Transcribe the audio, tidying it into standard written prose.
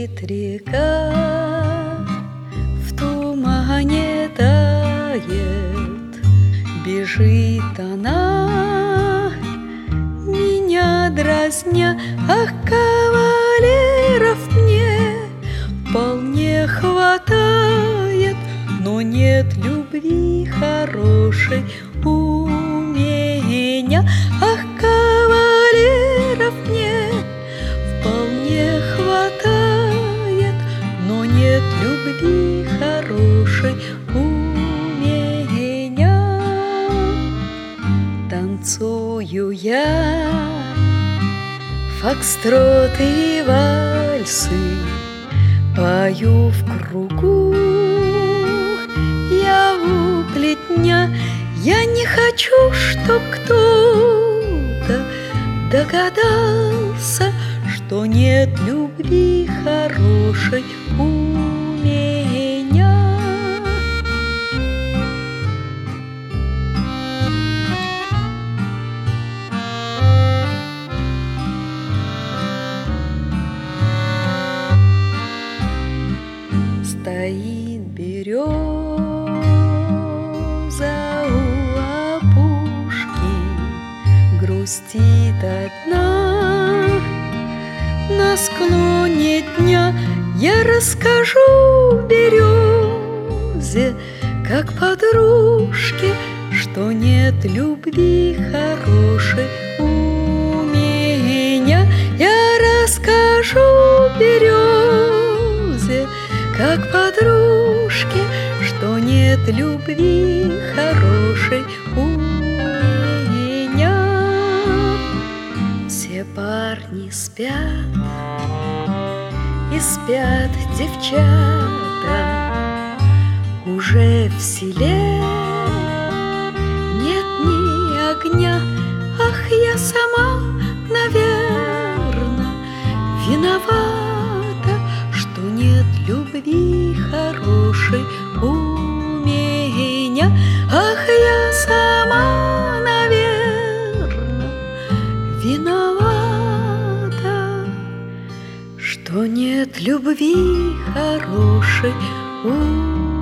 Бежит река, в тумане тает, бежит она, меня дразня. Ах, кавалеров мне вполне хватает, но нет любви хорошей у меня. Ах, кавалеров мне вполне хватает, но нет любви хорошей у меня. Танцую я фокстроты и вальсы, пою в кругу я у плетня. Я не хочу, чтоб кто-то догадался, что нет любви хорошей у меня. Стоит береза у опушки, грустит одна. На склоне дня я расскажу березе, как подружке, что нет любви хорошей у меня. Я расскажу березе, как подружке, что нет любви хорошей у меня. Все парни спят, и спят девчата уже в селе. Нет ни огня, ах, я сама, наверно, виновата, что нет любви хорошей у меня. Ах, я сама, наверно, виновата, что нет любви хорошей у